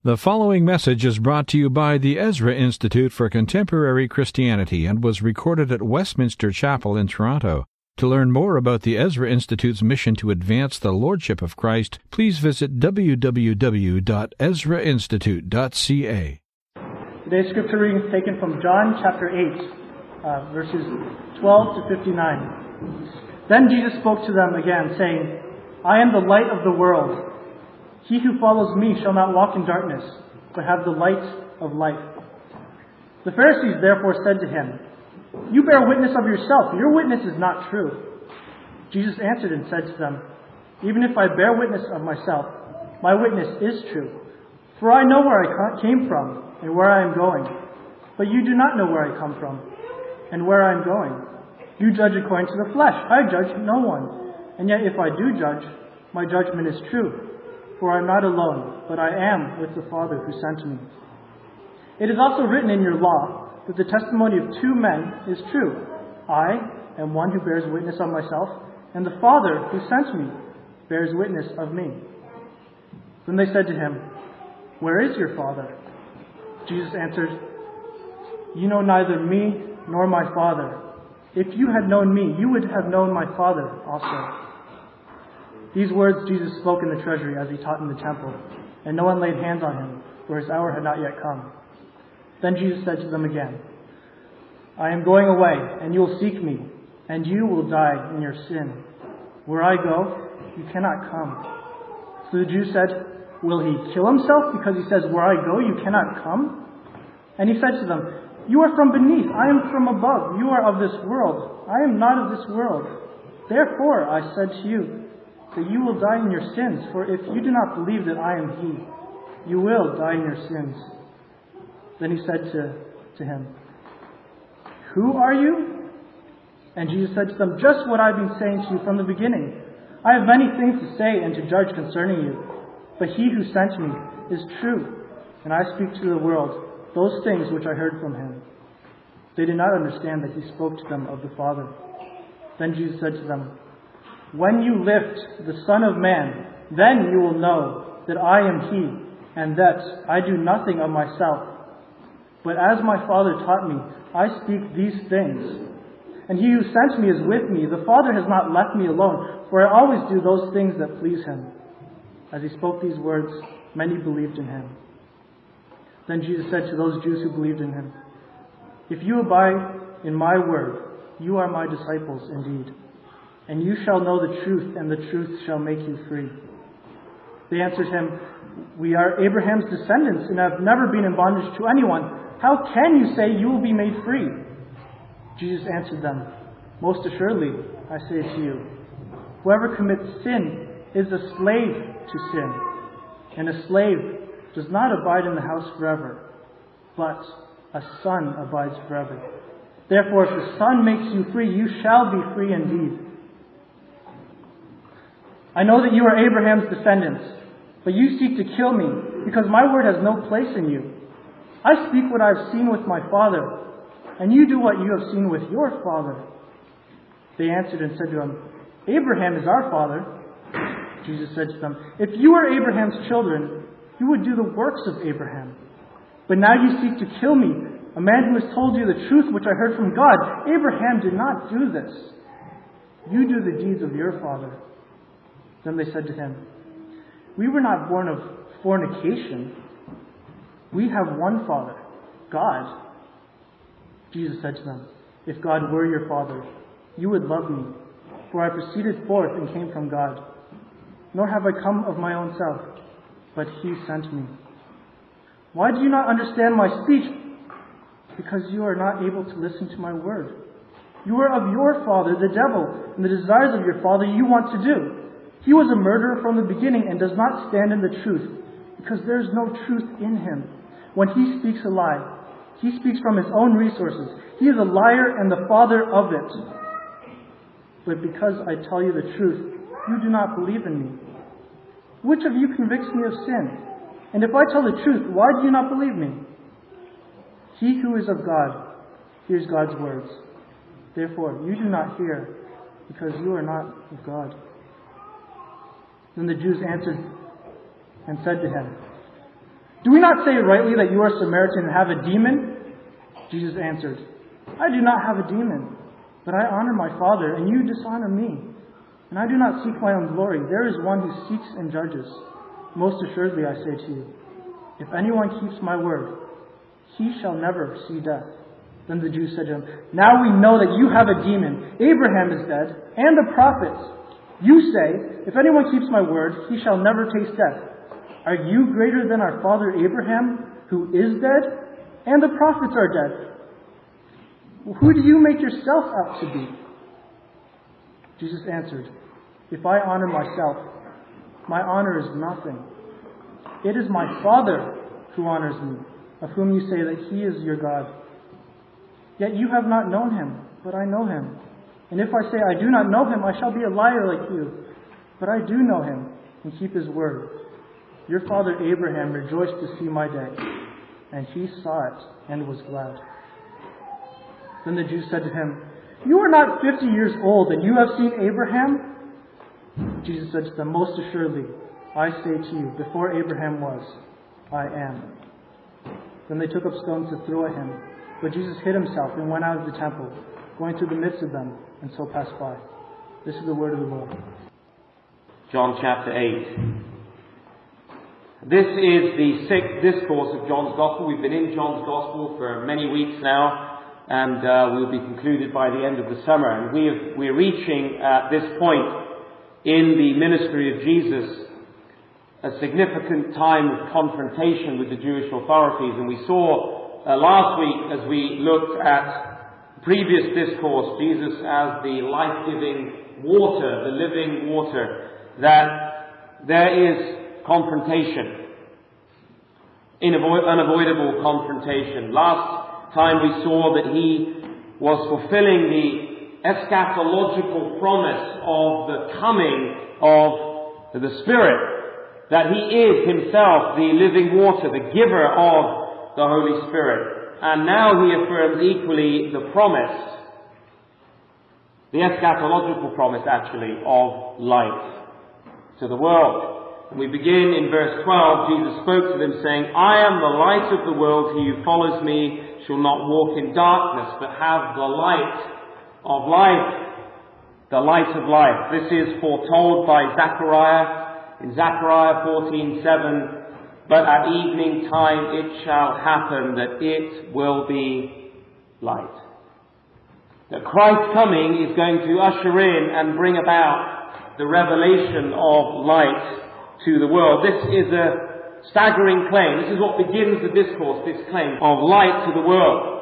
The following message is brought to you by the Ezra Institute for Contemporary Christianity and was recorded at Westminster Chapel in Toronto. To learn more about the Ezra Institute's mission to advance the Lordship of Christ, please visit www.ezrainstitute.ca. Today's scripture reading is taken from John chapter 8, verses 12 to 59. Then Jesus spoke to them again, saying, I am the light of the world. He who follows me shall not walk in darkness, but have the light of life. The Pharisees therefore said to him, You bear witness of yourself. Your witness is not true. Jesus answered and said to them, Even if I bear witness of myself, my witness is true. For I know where I came from and where I am going. But you do not know where I come from and where I am going. You judge according to the flesh. I judge no one. And yet if I do judge, my judgment is true. For I am not alone, but I am with the Father who sent me. It is also written in your law that the testimony of two men is true. I am one who bears witness of myself, and the Father who sent me bears witness of me. Then they said to him, Where is your Father? Jesus answered, You know neither me nor my Father. If you had known me, you would have known my Father also. These words Jesus spoke in the treasury as he taught in the temple, and no one laid hands on him, for his hour had not yet come. Then Jesus said to them again, I am going away, and you will seek me, and you will die in your sin. Where I go, you cannot come. So the Jews said, Will he kill himself because he says, Where I go, you cannot come? And he said to them, You are from beneath, I am from above. You are of this world, I am not of this world. Therefore I said to you, that you will die in your sins, for if you do not believe that I am He, you will die in your sins. Then he said to him, Who are you? And Jesus said to them, Just what I've been saying to you from the beginning. I have many things to say and to judge concerning you, but He who sent me is true, and I speak to the world those things which I heard from Him. They did not understand that He spoke to them of the Father. Then Jesus said to them, When you lift the Son of Man, then you will know that I am He, and that I do nothing of myself. But as my Father taught me, I speak these things. And He who sent me is with me. The Father has not left me alone, for I always do those things that please Him. As He spoke these words, many believed in Him. Then Jesus said to those Jews who believed in Him, If you abide in my word, you are my disciples indeed. And you shall know the truth, and the truth shall make you free. They answered him, We are Abraham's descendants, and have never been in bondage to anyone. How can you say you will be made free? Jesus answered them, Most assuredly, I say to you, whoever commits sin is a slave to sin. And a slave does not abide in the house forever, but a son abides forever. Therefore, if the Son makes you free, you shall be free indeed. I know that you are Abraham's descendants, but you seek to kill me, because my word has no place in you. I speak what I have seen with my father, and you do what you have seen with your father. They answered and said to him, Abraham is our father. Jesus said to them, If you were Abraham's children, you would do the works of Abraham. But now you seek to kill me, a man who has told you the truth which I heard from God. Abraham did not do this. You do the deeds of your father. Then they said to him, We were not born of fornication. We have one Father, God. Jesus said to them, If God were your Father, you would love me, for I proceeded forth and came from God. Nor have I come of my own self, but He sent me. Why do you not understand my speech? Because you are not able to listen to my word. You are of your father, the devil, and the desires of your father you want to do. He was a murderer from the beginning and does not stand in the truth, because there is no truth in him. When he speaks a lie, he speaks from his own resources. He is a liar and the father of it. But because I tell you the truth, you do not believe in me. Which of you convicts me of sin? And if I tell the truth, why do you not believe me? He who is of God hears God's words. Therefore, you do not hear, because you are not of God. Then the Jews answered and said to him, Do we not say rightly that you are Samaritan and have a demon?" Jesus answered, "I do not have a demon, but I honor my Father, and you dishonor me. And I do not seek my own glory. There is one who seeks and judges. Most assuredly, I say to you, if anyone keeps my word, he shall never see death." Then the Jews said to him, "Now we know that you have a demon. Abraham is dead, and the prophets. You say, if anyone keeps my word, he shall never taste death. Are you greater than our father Abraham, who is dead? And the prophets are dead. Who do you make yourself out to be?" Jesus answered, "If I honor myself, my honor is nothing. It is my Father who honors me, of whom you say that he is your God. Yet you have not known him, but I know him. And if I say I do not know him, I shall be a liar like you. But I do know him and keep his word. Your father Abraham rejoiced to see my day, and he saw it and was glad." Then the Jews said to him, "You are not 50 years old, and you have seen Abraham?" Jesus said to them, "Most assuredly, I say to you, before Abraham was, I am." Then they took up stones to throw at him. But Jesus hid himself and went out of the temple, going through the midst of them, and so passed by. This is the word of the Lord. John chapter 8. This is the sixth discourse of John's Gospel. We've been in John's Gospel for many weeks now, and we'll be concluded by the end of the summer. And we're reaching at this point in the ministry of Jesus a significant time of confrontation with the Jewish authorities. And we saw last week, as we looked at the previous discourse, Jesus as the life-giving water, the living water, that there is confrontation, unavoidable confrontation. Last time we saw that he was fulfilling the eschatological promise of the coming of the Spirit, that he is himself the living water, the giver of the Holy Spirit. And now he affirms equally the promise, the eschatological promise actually, of light to the world. And we begin in verse 12. Jesus spoke to them saying, "I am the light of the world. He who follows me shall not walk in darkness, but have the light of life." The light of life. This is foretold by Zechariah in Zechariah 14:7. "But at evening time it shall happen that it will be light." That Christ's coming is going to usher in and bring about the revelation of light to the world. This is a staggering claim. This is what begins the discourse, this claim of light to the world.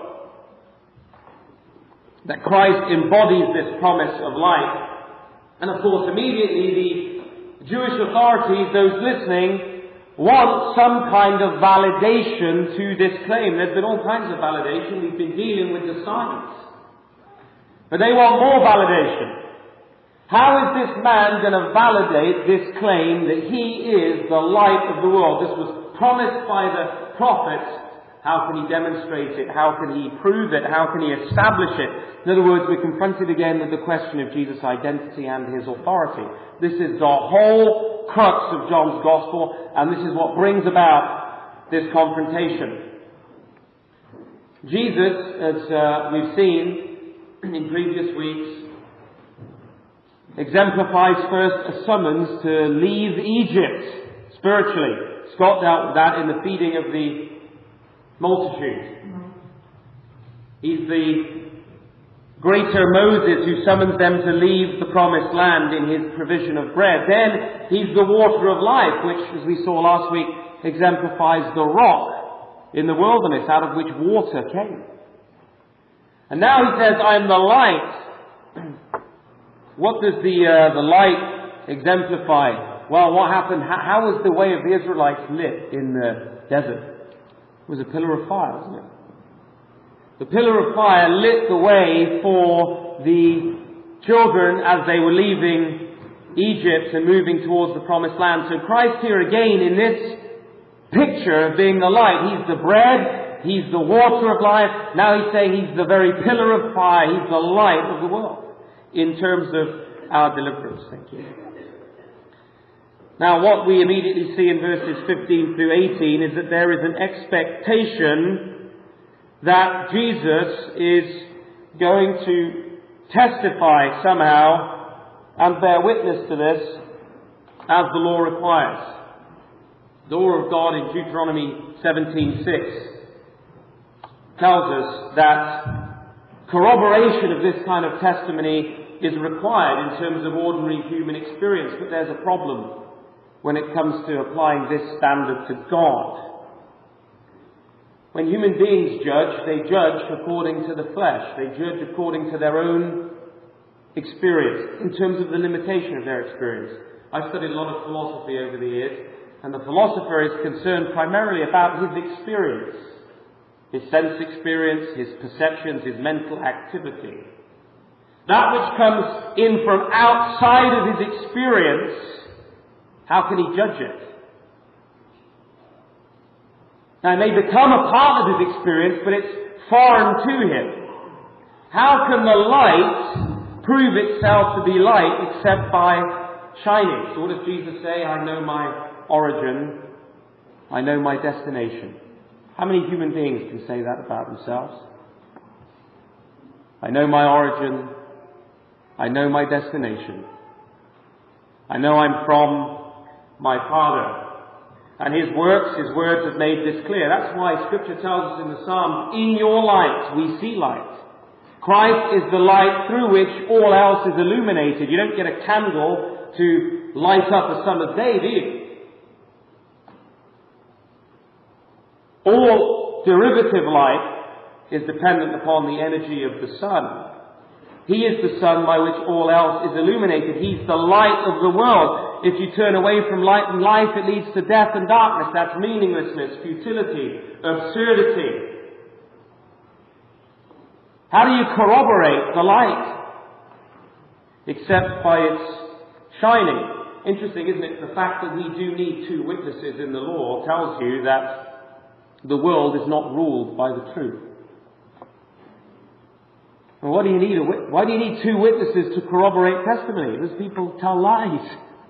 That Christ embodies this promise of light. And of course, immediately the Jewish authorities, those listening, want some kind of validation to this claim. There's been all kinds of validation. We've been dealing with the signs. But they want more validation. How is this man going to validate this claim that he is the light of the world? This was promised by the prophets. How can he demonstrate it? How can he prove it? How can he establish it? In other words, we're confronted again with the question of Jesus' identity and his authority. This is the whole crux of John's Gospel, and this is what brings about this confrontation. Jesus, as we've seen in previous weeks, exemplifies first a summons to leave Egypt spiritually. Scott dealt with that in the feeding of the multitude. He's the greater Moses who summons them to leave the promised land in his provision of bread. Then he's the water of life, which, as we saw last week, exemplifies the rock in the wilderness out of which water came. And now he says, "I am the light." What does the light exemplify? Well, what happened? How was the way of the Israelites lit in the desert? It was a pillar of fire, wasn't it? The pillar of fire lit the way for the children as they were leaving Egypt and moving towards the promised land. So Christ here again in this picture of being the light. He's the bread, he's the water of life. Now he's saying he's the very pillar of fire. He's the light of the world in terms of our deliverance. Thank you. Now, what we immediately see in verses 15 through 18 is that there is an expectation that Jesus is going to testify somehow and bear witness to this as the law requires. The law of God in Deuteronomy 17:6 tells us that corroboration of this kind of testimony is required in terms of ordinary human experience, but there's a problem when it comes to applying this standard to God. When human beings judge, they judge according to the flesh. They judge according to their own experience, in terms of the limitation of their experience. I've studied a lot of philosophy over the years, and the philosopher is concerned primarily about his experience, his sense experience, his perceptions, his mental activity. That which comes in from outside of his experience, how can he judge it? Now, it may become a part of his experience, but it's foreign to him. How can the light prove itself to be light except by shining? So what does Jesus say? I know my origin. I know my destination. How many human beings can say that about themselves? I know my origin. I know my destination. I know I'm from my Father. And His works, His words have made this clear. That's why Scripture tells us in the Psalms, in your light we see light. Christ is the light through which all else is illuminated. You don't get a candle to light up a summer's day, do you? All derivative light is dependent upon the energy of the sun. He is the sun by which all else is illuminated. He's the light of the world. If you turn away from light and life, it leads to death and darkness. That's meaninglessness, futility, absurdity. How do you corroborate the light? Except by its shining. Interesting, isn't it? The fact that we do need two witnesses in the law tells you that the world is not ruled by the truth. Well, why do you need two witnesses to corroborate testimony? Because people tell lies.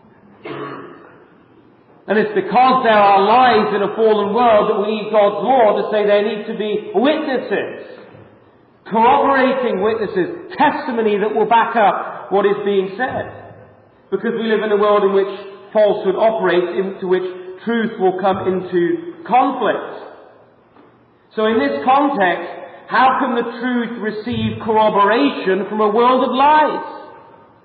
And it's because there are lies in a fallen world that we need God's law to say there need to be witnesses. Corroborating witnesses. Testimony that will back up what is being said. Because we live in a world in which falsehood operates, into which truth will come into conflict. So in this context, how can the truth receive corroboration from a world of lies?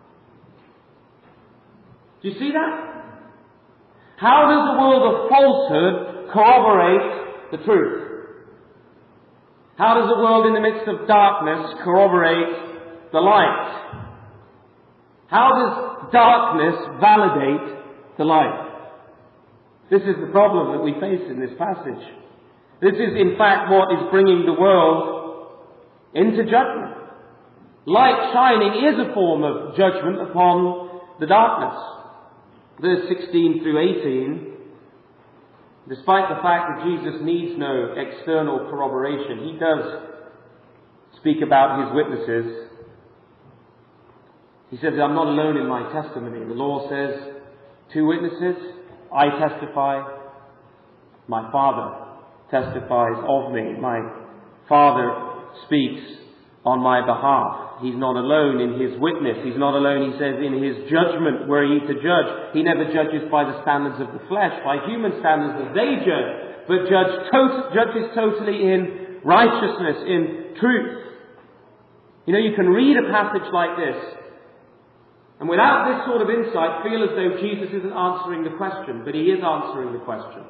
Do you see that? How does a world of falsehood corroborate the truth? How does a world in the midst of darkness corroborate the light? How does darkness validate the light? This is the problem that we face in this passage. This is in fact what is bringing the world into judgment. Light shining is a form of judgment upon the darkness. Verse 16 through 18, despite the fact that Jesus needs no external corroboration, He does speak about His witnesses. He says, I'm not alone in my testimony. The law says, two witnesses, I testify, my Father testifies of me. My Father speaks on my behalf. He's not alone in His witness. He's not alone, He says, in His judgment were He to judge. He never judges by the standards of the flesh, by human standards as they judge, but judges totally in righteousness, in truth. You know, you can read a passage like this, and without this sort of insight, feel as though Jesus isn't answering the question, but He is answering the question.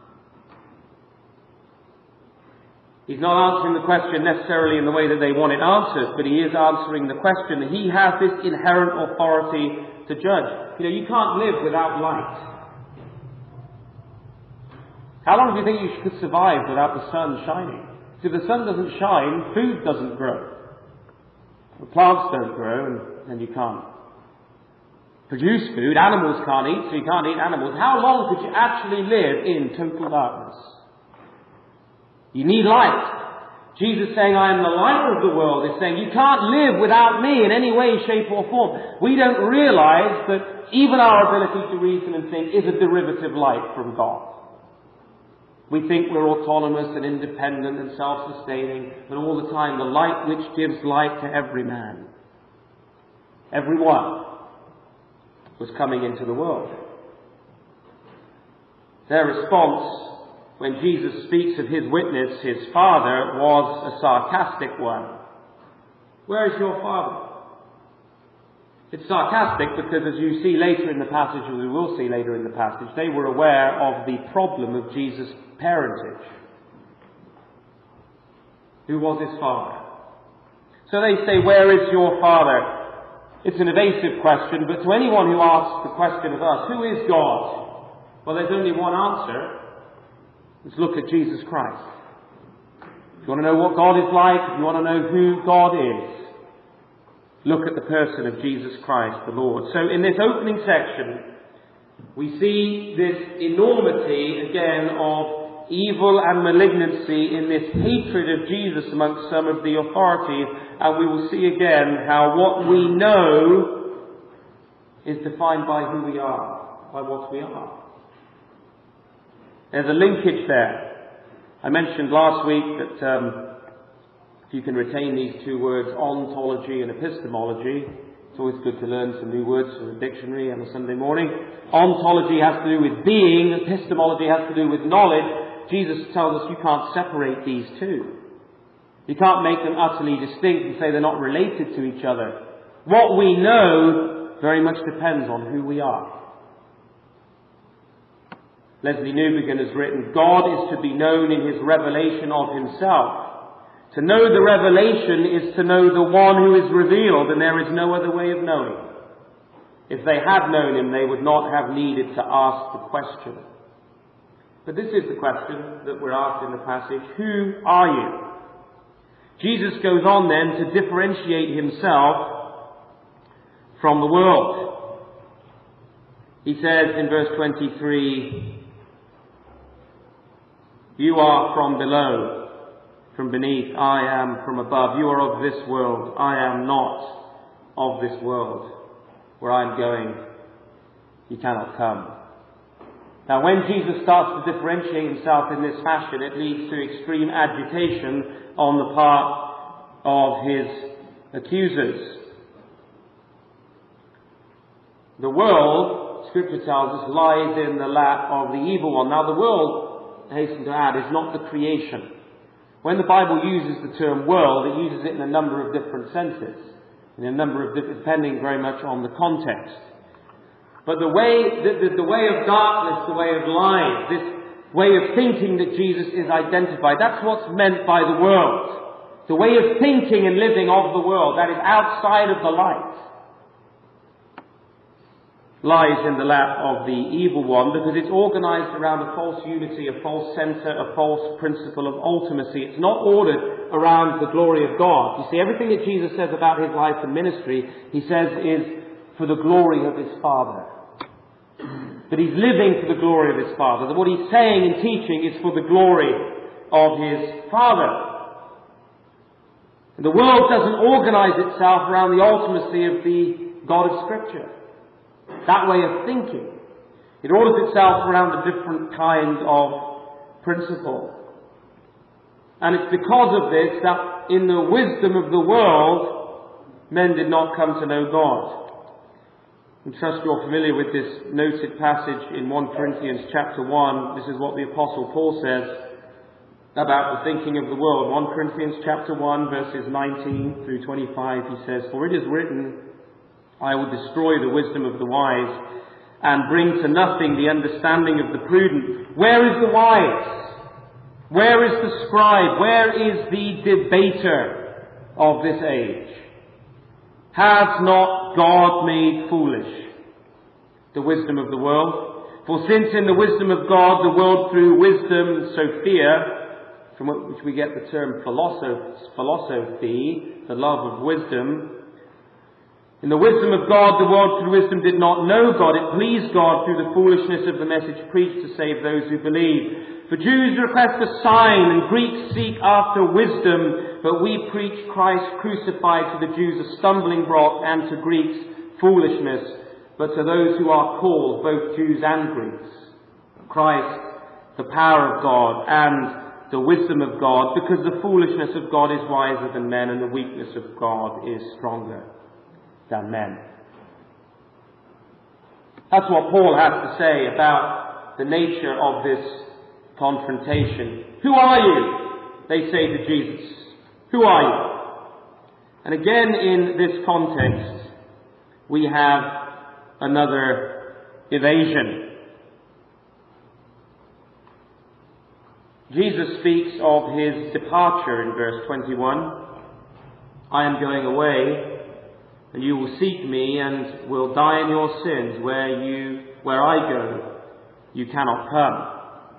He's not answering the question necessarily in the way that they want it answered, but He is answering the question. He has this inherent authority to judge. You know, you can't live without light. How long do you think you could survive without the sun shining? If the sun doesn't shine, food doesn't grow. The plants don't grow, and you can't produce food. Animals can't eat, so you can't eat animals. How long could you actually live in total darkness? You need light Jesus saying, I am the light of the world, is saying, you can't live without me in any way, shape or form. We don't realize that even our ability to reason and think is a derivative light from God. We think we're autonomous and independent and self-sustaining, and all the time the light which gives light to every man, everyone, was coming into the world. Their response when Jesus speaks of his witness, his Father, was a sarcastic one. Where is your Father? It's sarcastic because, as you see later in the passage, as we will see later in the passage, they were aware of the problem of Jesus' parentage. Who was his father? So they say, where is your Father? It's an evasive question, but to anyone who asks the question of us, who is God? Well, there's only one answer. Let's look at Jesus Christ. If you want to know what God is like, if you want to know who God is, look at the person of Jesus Christ, the Lord. So in this opening section, we see this enormity, again, of evil and malignancy in this hatred of Jesus amongst some of the authorities, and we will see again how what we know is defined by who we are, by what we are. There's a linkage there. I mentioned last week that if you can retain these two words, ontology and epistemology, it's always good to learn some new words from the dictionary on a Sunday morning. Ontology has to do with being, epistemology has to do with knowledge. Jesus tells us you can't separate these two. You can't make them utterly distinct and say they're not related to each other. What we know very much depends on who we are. Leslie Newbigin has written, God is to be known in his revelation of himself. To know the revelation is to know the one who is revealed, and there is no other way of knowing. If they had known him, they would not have needed to ask the question. But this is the question that we're asked in the passage. Who are you? Jesus goes on then to differentiate himself from the world. He says in verse 23, you are from below, from beneath, I am from above. You are of this world, I am not of this world. Where I am going, you cannot come. Now when Jesus starts to differentiate himself in this fashion, it leads to extreme agitation on the part of his accusers. The world, Scripture tells us, lies in the lap of the evil one. Now the world, I hasten to add, is not the creation. When the Bible uses the term world, it uses it in a number of different senses, depending very much on the context. But the way of darkness, the way of lies, this way of thinking that Jesus is identified, that's what's meant by the world. The way of thinking and living of the world, that is outside of the light, lies in the lap of the evil one, because it's organized around a false unity, a false center, a false principle of ultimacy. It's not ordered around the glory of God. You see, everything that Jesus says about his life and ministry, he says is for the glory of his Father. That he's living for the glory of his Father. That what he's saying and teaching is for the glory of his Father. And the world doesn't organize itself around the ultimacy of the God of Scripture. That way of thinking. It orders itself around a different kind of principle. And it's because of this that in the wisdom of the world, men did not come to know God. I trust you're familiar with this noted passage in 1 Corinthians chapter 1. This is what the Apostle Paul says about the thinking of the world. 1 Corinthians chapter 1 verses 19 through 25, he says, for it is written, I will destroy the wisdom of the wise and bring to nothing the understanding of the prudent. Where is the wise? Where is the scribe? Where is the debater of this age? Has not God made foolish the wisdom of the world? For since in the wisdom of God the world through wisdom, Sophia, from which we get the term philosophy, the love of wisdom, in the wisdom of God, the world through wisdom did not know God. It pleased God through the foolishness of the message preached to save those who believe. For Jews request a sign and Greeks seek after wisdom, but we preach Christ crucified, to the Jews a stumbling block and to Greeks foolishness, but to those who are called, both Jews and Greeks, Christ, the power of God and the wisdom of God, because the foolishness of God is wiser than men and the weakness of God is stronger than men. That's what Paul has to say about the nature of this confrontation. Who are you? They say to Jesus. Who are you? And again, in this context, we have another evasion. Jesus speaks of his departure in verse 21. I am going away, and you will seek me and will die in your sins. Where I go, you cannot come.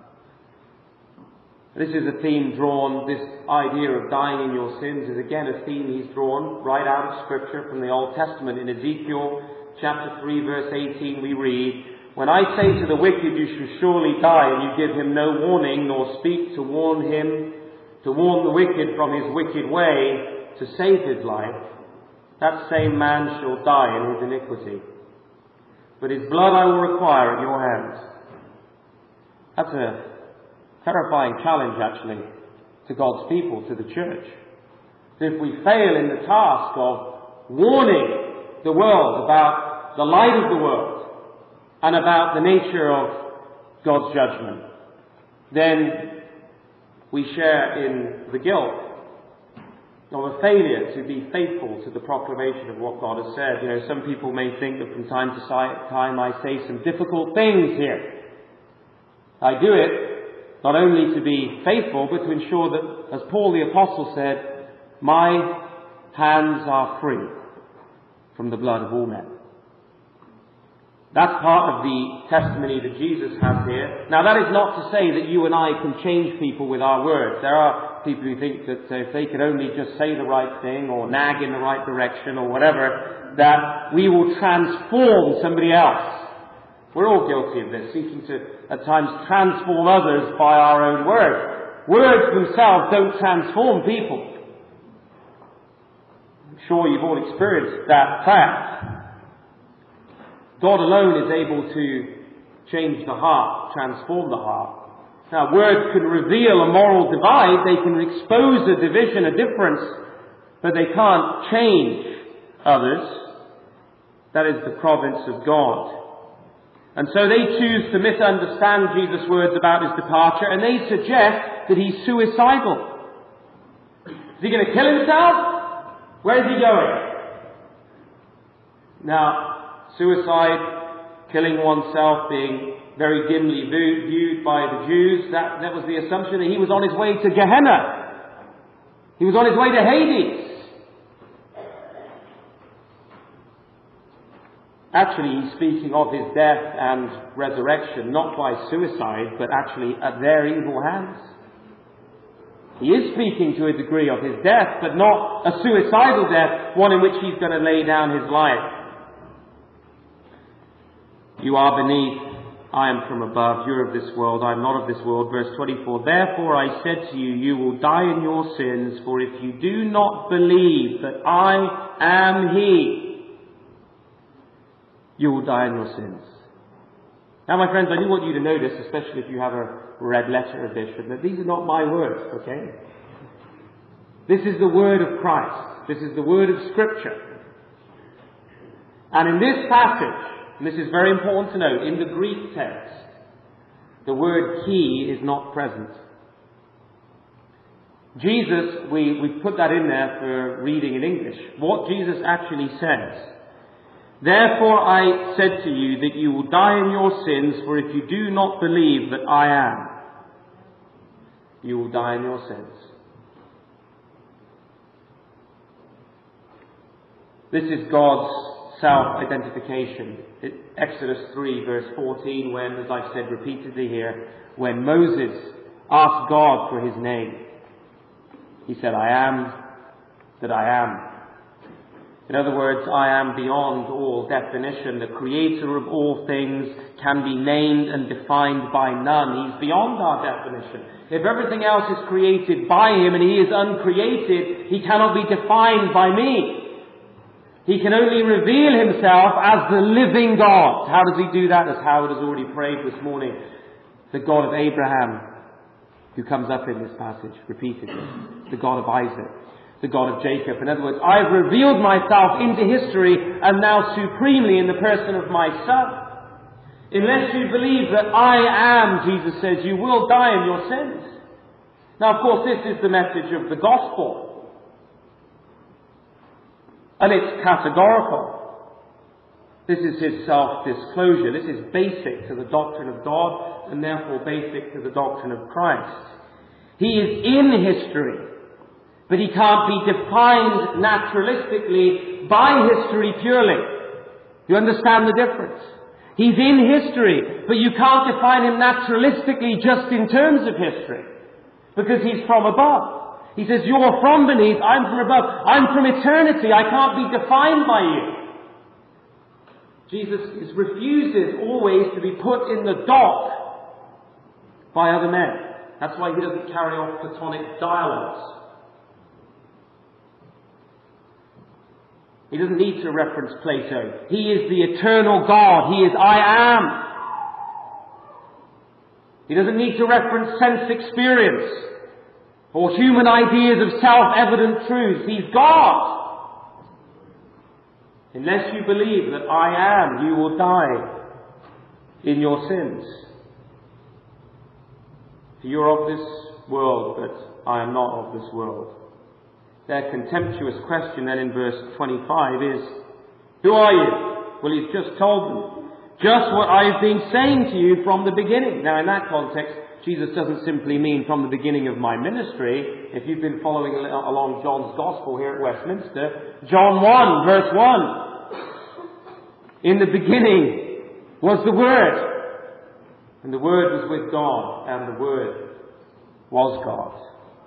This is a theme drawn, this idea of dying in your sins is again a theme he's drawn right out of Scripture from the Old Testament. In Ezekiel chapter 3 verse 18 we read, when I say to the wicked, you shall surely die, and you give him no warning, nor speak to warn the wicked from his wicked way, to save his life, that same man shall die in his iniquity. But his blood I will require at your hands. That's a terrifying challenge, actually, to God's people, to the church. If we fail in the task of warning the world about the light of the world, and about the nature of God's judgment, then we share in the guilt of a failure to be faithful to the proclamation of what God has said. You know, some people may think that from time to time I say some difficult things here. I do it not only to be faithful, but to ensure that, as Paul the Apostle said, my hands are free from the blood of all men. That's part of the testimony that Jesus has here. Now, that is not to say that you and I can change people with our words. There are people who think that if they could only just say the right thing or nag in the right direction or whatever, that we will transform somebody else. We're all guilty of this, seeking to, at times, transform others by our own words. Words themselves don't transform people. I'm sure you've all experienced that fact. God alone is able to change the heart, transform the heart. Now, words can reveal a moral divide, they can expose a division, a difference, but they can't change others. That is the province of God. And so they choose to misunderstand Jesus' words about his departure, and they suggest that he's suicidal. Is he going to kill himself? Where is he going? Now, suicide, killing oneself, being very dimly viewed by the Jews, that was the assumption that he was on his way to Gehenna. He was on his way to Hades. Actually, he's speaking of his death and resurrection, not by suicide, but actually at their evil hands. He is speaking to a degree of his death, but not a suicidal death, one in which he's going to lay down his life. You are beneath, I am from above, you're of this world, I am not of this world. Verse 24, therefore I said to you, you will die in your sins, for if you do not believe that I am He, you will die in your sins. Now, my friends, I do want you to notice, especially if you have a red letter edition, that these are not my words, okay? This is the word of Christ. This is the word of Scripture. And in this passage, and this is very important to note, in the Greek text, the word He is not present. Jesus, we put that in there for reading in English. What Jesus actually says, therefore I said to you that you will die in your sins, for if you do not believe that I am, you will die in your sins. This is God's self-identification. Exodus 3 verse 14, when, as I've said repeatedly here, when Moses asked God for his name, he said, I am that I am. In other words, I am beyond all definition. The creator of all things can be named and defined by none. He's beyond our definition. If everything else is created by him and he is uncreated, he cannot be defined by me. He can only reveal himself as the living God. How does he do that? As Howard has already prayed this morning. The God of Abraham, who comes up in this passage repeatedly. The God of Isaac. The God of Jacob. In other words, I've revealed myself into history and now supremely in the person of my Son. Unless you believe that I am, Jesus says, you will die in your sins. Now, of course, this is the message of the gospel. And it's categorical. This is his self-disclosure. This is basic to the doctrine of God and therefore basic to the doctrine of Christ. He is in history. But he can't be defined naturalistically by history purely. You understand the difference? He's in history, but you can't define him naturalistically just in terms of history. Because he's from above. He says, you're from beneath, I'm from above. I'm from eternity, I can't be defined by you. Jesus refuses always to be put in the dock by other men. That's why he doesn't carry off Platonic dialogues. He doesn't need to reference Plato. He is the eternal God. He is I am. He doesn't need to reference sense experience or human ideas of self-evident truths. He's God. Unless you believe that I am, you will die in your sins. You're of this world, but I am not of this world. Their contemptuous question then in verse 25 is, who are you? Well, he's just told them. Just what I've been saying to you from the beginning. Now, in that context, Jesus doesn't simply mean from the beginning of my ministry. If you've been following along John's Gospel here at Westminster, John 1, verse 1. In the beginning was the Word. And the Word was with God, and the Word was God.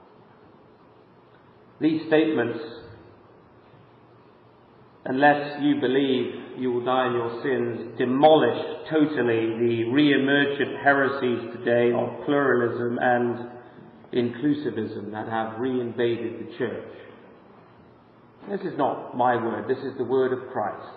These statements, unless you believe you will die in your sins, demolish totally the re-emergent heresies today of pluralism and inclusivism that have re-invaded the church. This is not my word, this is the word of Christ.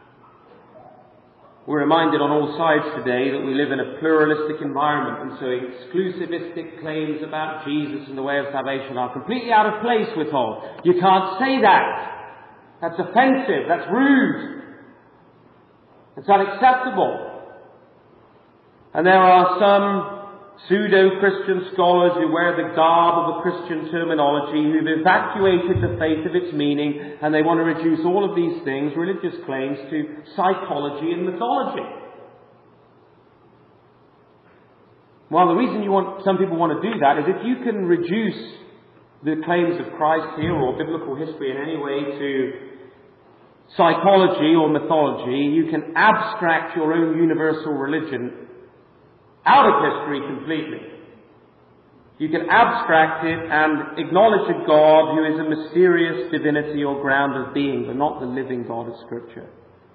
We're reminded on all sides today that we live in a pluralistic environment, and so exclusivistic claims about Jesus and the way of salvation are completely out of place, we're told. You can't say that. That's offensive. That's rude. It's unacceptable. And there are some pseudo-Christian scholars who wear the garb of a Christian terminology, who've evacuated the faith of its meaning, and they want to reduce all of these things, religious claims, to psychology and mythology. Well, the reason some people want to do that is if you can reduce the claims of Christ here or biblical history in any way to psychology or mythology, you can abstract your own universal religion out of history completely. You can abstract it and acknowledge a God who is a mysterious divinity or ground of being, but not the living God of Scripture.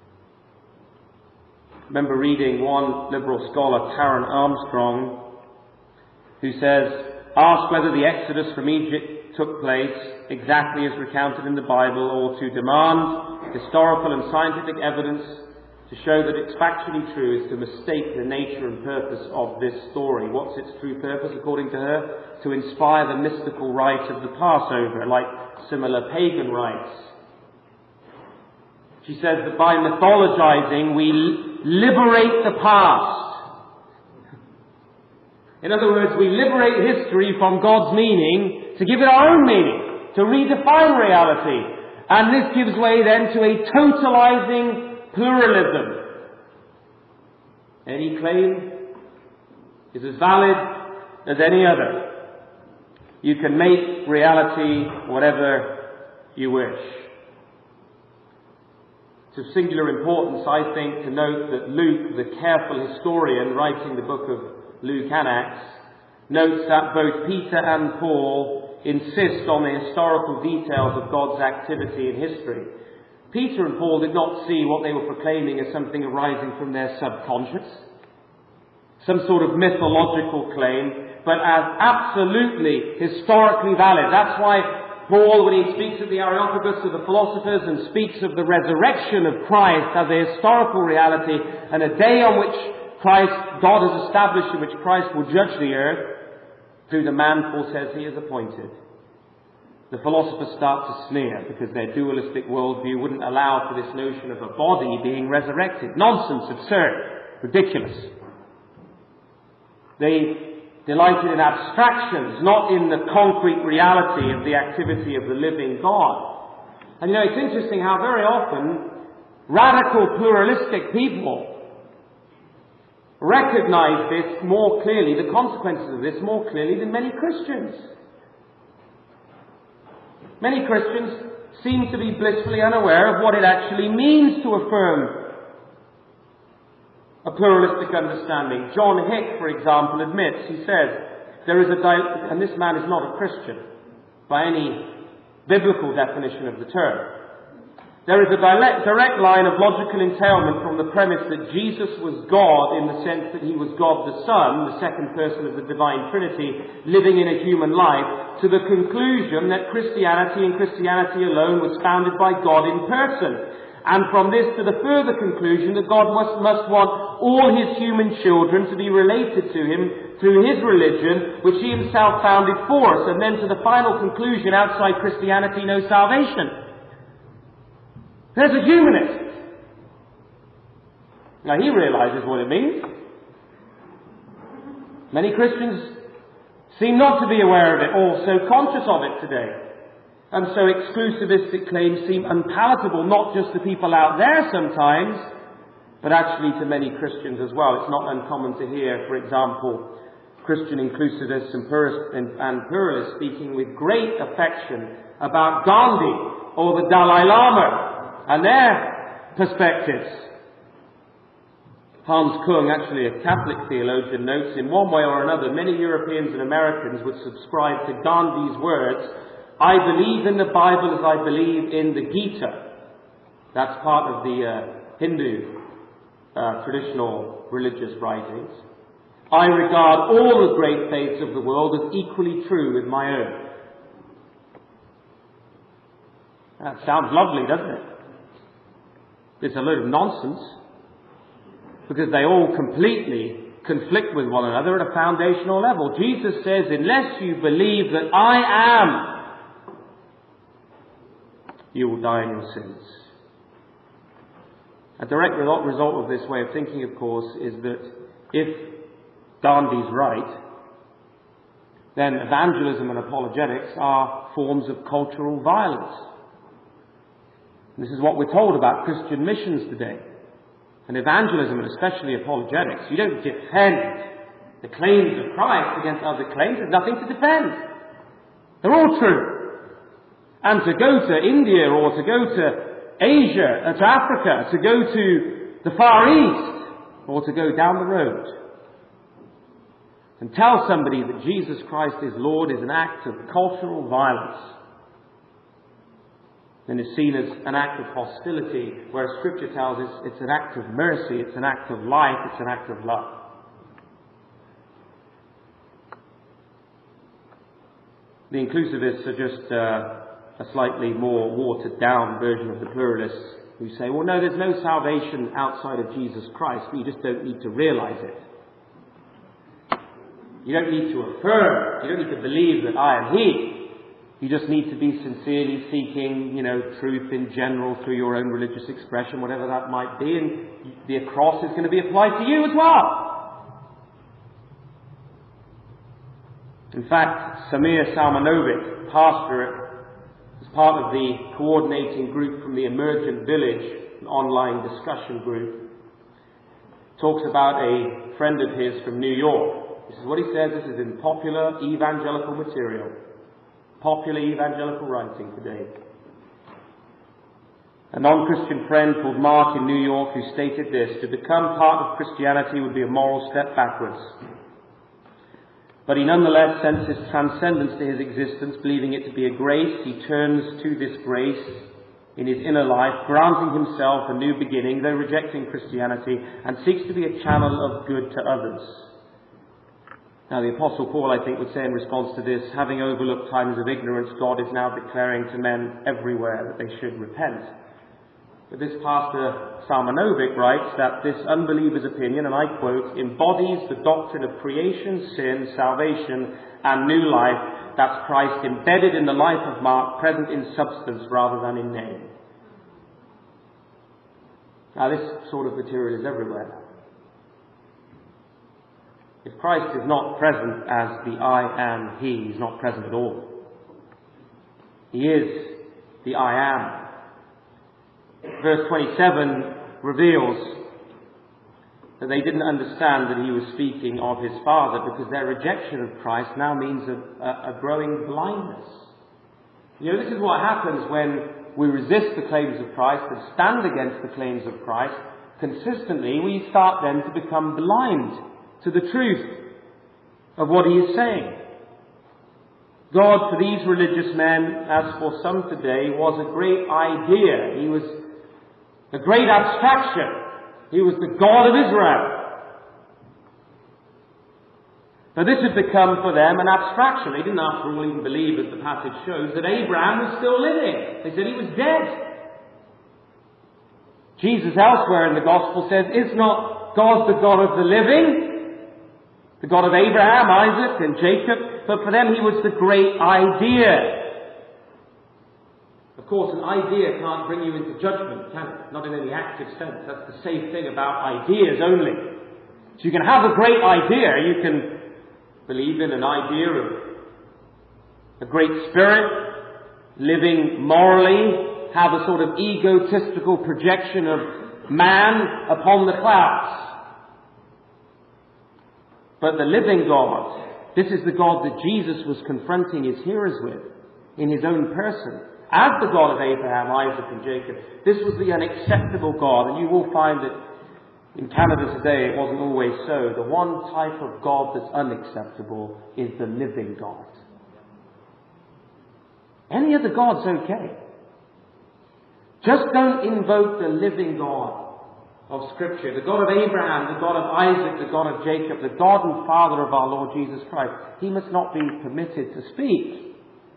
I remember reading one liberal scholar, Karen Armstrong, who says, ask whether the exodus from Egypt took place exactly as recounted in the Bible, or to demand historical and scientific evidence to show that it's factually true is to mistake the nature and purpose of this story. What's its true purpose, according to her? To inspire the mystical rite of the Passover, like similar pagan rites. She says that by mythologizing, we liberate the past. In other words, we liberate history from God's meaning to give it our own meaning, to redefine reality. And this gives way then to a totalizing pluralism. Any claim is as valid as any other. You can make reality whatever you wish. It's of singular importance, I think, to note that Luke, the careful historian writing the book of Luke and Acts, notes that both Peter and Paul insist on the historical details of God's activity in history. Peter and Paul did not see what they were proclaiming as something arising from their subconscious, some sort of mythological claim, but as absolutely historically valid. That's why Paul, when he speaks of the Areopagus of the philosophers and speaks of the resurrection of Christ as a historical reality and a day on which God has established in which Christ will judge the earth, through the man Paul says he is appointed. The philosophers start to sneer because their dualistic worldview wouldn't allow for this notion of a body being resurrected. Nonsense, absurd, ridiculous. They delighted in abstractions, not in the concrete reality of the activity of the living God. And it's interesting how very often radical pluralistic people recognize this more clearly, the consequences of this more clearly than many Christians. Many Christians seem to be blissfully unaware of what it actually means to affirm a pluralistic understanding. John Hick, for example, admits, he says, and this man is not a Christian by any biblical definition of the term. There is a direct line of logical entailment from the premise that Jesus was God in the sense that he was God the Son, the second person of the divine Trinity, living in a human life, to the conclusion that Christianity and Christianity alone was founded by God in person. And from this to the further conclusion that God must want all his human children to be related to him through his religion, which he himself founded for us. And then to the final conclusion, outside Christianity, no salvation. There's a humanist. Now he realizes what it means. Many Christians seem not to be aware of it or so conscious of it today. And so exclusivistic claims seem unpalatable, not just to people out there sometimes, but actually to many Christians as well. It's not uncommon to hear, for example, Christian inclusivists and pluralists speaking with great affection about Gandhi or the Dalai Lama and their perspectives. Hans Kung, actually a Catholic theologian, notes, in one way or another, many Europeans and Americans would subscribe to Gandhi's words, "I believe in the Bible as I believe in the Gita." That's part of the Hindu traditional religious writings. "I regard all the great faiths of the world as equally true with my own." That sounds lovely, doesn't it? It's a load of nonsense, because they all completely conflict with one another at a foundational level. Jesus says, unless you believe that I am, you will die in your sins. A direct result of this way of thinking, of course, is that if Gandhi's right, then evangelism and apologetics are forms of cultural violence. This is what we're told about Christian missions today. And evangelism, and especially apologetics, you don't defend the claims of Christ against other claims. There's nothing to defend. They're all true. And to go to India or to go to Asia, to Africa, to go to the Far East, or to go down the road and tell somebody that Jesus Christ is Lord is an act of cultural violence, and is seen as an act of hostility, whereas Scripture tells us it's an act of mercy, it's an act of life, it's an act of love. The inclusivists are just a slightly more watered down version of the pluralists, who say, well, no, there's no salvation outside of Jesus Christ, but you just don't need to realize it. You don't need to affirm, you don't need to believe that I am He. You just need to be sincerely seeking, truth in general through your own religious expression, whatever that might be, and the cross is going to be applied to you as well. In fact, Samir Salmanovic, pastor, as part of the coordinating group from the Emergent Village, an online discussion group, talks about a friend of his from New York. This is what he says. This is in popular evangelical material. Popular evangelical writing today. A non-Christian friend called Mark in New York who stated this: to become part of Christianity would be a moral step backwards. But he nonetheless senses transcendence to his existence, believing it to be a grace. He turns to this grace in his inner life, granting himself a new beginning, though rejecting Christianity, and seeks to be a channel of good to others. Now the Apostle Paul, I think, would say in response to this, having overlooked times of ignorance, God is now declaring to men everywhere that they should repent. But this pastor Salmanovic writes that this unbeliever's opinion, and I quote, embodies the doctrine of creation, sin, salvation, and new life. That's Christ embedded in the life of Mark, present in substance rather than in name. Now this sort of material is everywhere. If Christ is not present as the I am, He is not present at all. He is the I am. Verse 27 reveals that they didn't understand that he was speaking of his Father, because their rejection of Christ now means a growing blindness. You know, this is what happens when we resist the claims of Christ and stand against the claims of Christ. Consistently, we start then to become blind to the truth of what he is saying. God, for these religious men, as for some today, was a great idea. He was a great abstraction. He was the God of Israel. But this had become for them an abstraction. They didn't, after all, even believe, as the passage shows, that Abraham was still living. They said he was dead. Jesus elsewhere in the Gospel says, is not God the God of the living? The God of Abraham, Isaac, and Jacob? But for them he was the great idea. Of course, an idea can't bring you into judgment, can it? Not in any active sense. That's the safe thing about ideas only. So you can have a great idea. You can believe in an idea of a great spirit, living morally, have a sort of egotistical projection of man upon the clouds. But the living God, this is the God that Jesus was confronting his hearers with in his own person. As the God of Abraham, Isaac, and Jacob, this was the unacceptable God. And you will find that in Canada today it wasn't always so. The one type of God that's unacceptable is the living God. Any other God's okay. Just don't invoke the living God of Scripture, the God of Abraham, the God of Isaac, the God of Jacob, the God and Father of our Lord Jesus Christ. He must not be permitted to speak.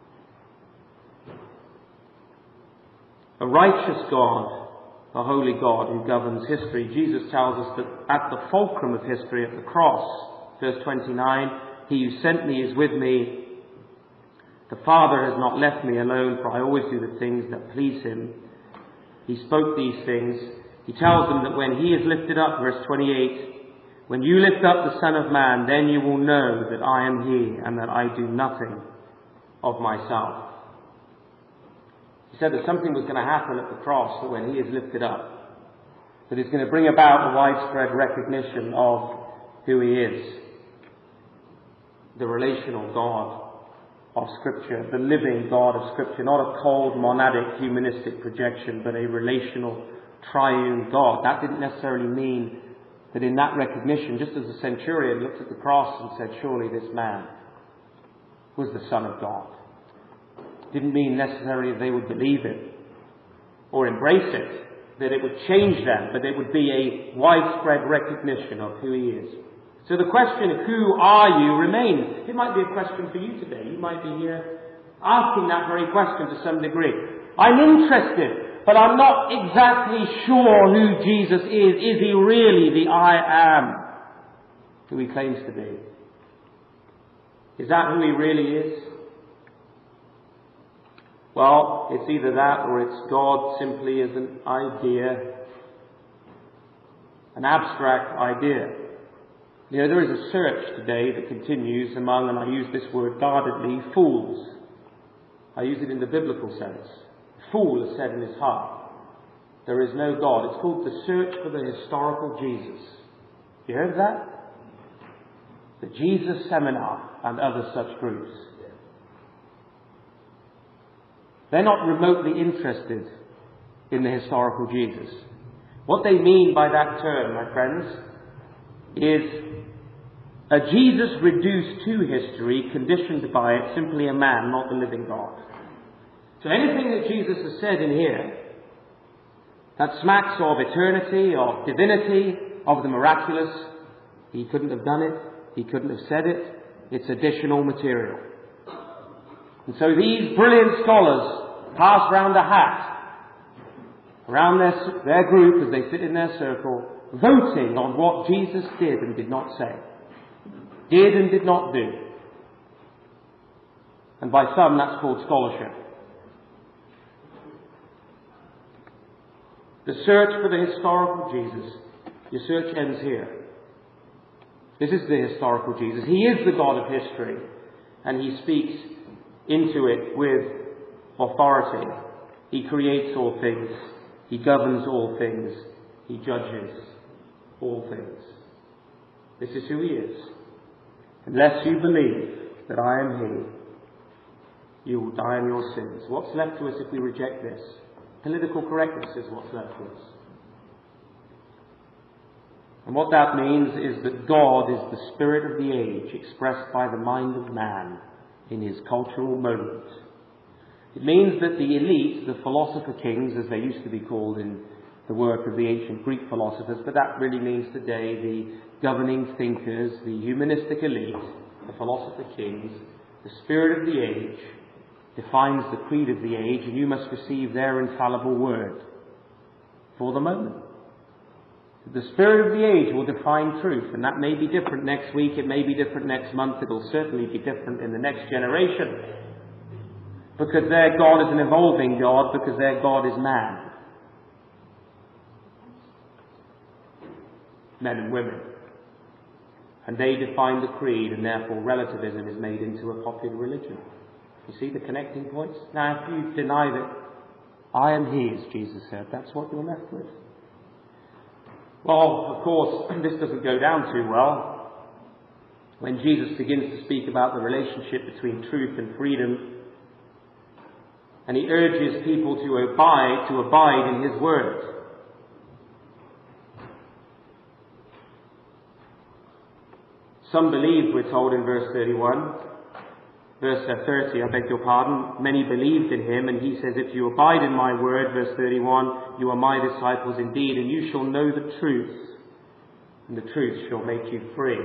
A righteous God, a holy God who governs history. Jesus tells us that at the fulcrum of history, at the cross, verse 29, he who sent me is with me. The Father has not left me alone, for I always do the things that please him. He spoke these things. He tells them that when he is lifted up, verse 28, when you lift up the Son of Man, then you will know that I am he, and that I do nothing of myself. He said that something was going to happen at the cross, that when he is lifted up, that it's going to bring about a widespread recognition of who he is. The relational God of Scripture, the living God of Scripture, not a cold, monadic, humanistic projection, but a relational, triune God. That didn't necessarily mean that in that recognition, just as the centurion looked at the cross and said, surely this man was the Son of God. Didn't mean necessarily that they would believe it or embrace it, that it would change them, but it would be a widespread recognition of who he is. So the question, who are you, remains. It might be a question for you today. You might be here asking that very question to some degree. I'm interested, but I'm not exactly sure who Jesus is. Is he really the I am who he claims to be? Is that who he really is? Well, it's either that or it's God simply as an idea, an abstract idea. You know, there is a search today that continues among, and I use this word guardedly, fools. I use it in the biblical sense. Fool has said in his heart, there is no God. It's called the search for the historical Jesus. You heard of that? The Jesus Seminar and other such groups. They're not remotely interested in the historical Jesus. What they mean by that term, my friends, is a Jesus reduced to history, conditioned by it, simply a man, not the living God. So anything that Jesus has said in here that smacks of eternity, of divinity, of the miraculous. He couldn't have done it. He couldn't have said it. It's additional material. And so these brilliant scholars pass round a hat around their group as they sit in their circle, voting on what Jesus did and did not say, did and did not do. And by some, that's called scholarship. The search for the historical Jesus, your search ends here. This is the historical Jesus. He is the God of history, and he speaks into it with authority. He creates all things. He governs all things. He judges all things. This is who he is. Unless you believe that I am he, you will die in your sins. What's left to us if we reject this? Political correctness is what's left to us. And what that means is that God is the spirit of the age expressed by the mind of man in his cultural moment. It means that the elite, the philosopher kings, as they used to be called in the work of the ancient Greek philosophers, but that really means today the governing thinkers, the humanistic elite, the philosopher kings, the spirit of the age defines the creed of the age, and you must receive their infallible word for the moment. The spirit of the age will define truth, and that may be different next week, it may be different next month, it will certainly be different in the next generation. Because their God is an evolving God, because their God is man. Men and women. And they define the creed, and therefore relativism is made into a popular religion. You see the connecting points? Now, if you deny that I am he, as Jesus said, that's what you're left with. Well, of course, this doesn't go down too well. When Jesus begins to speak about the relationship between truth and freedom, and he urges people to abide in his word. Some believed, we're told in verse 31, verse 30, I beg your pardon, many believed in him, and he says, if you abide in my word, verse 31, you are my disciples indeed, and you shall know the truth, and the truth shall make you free.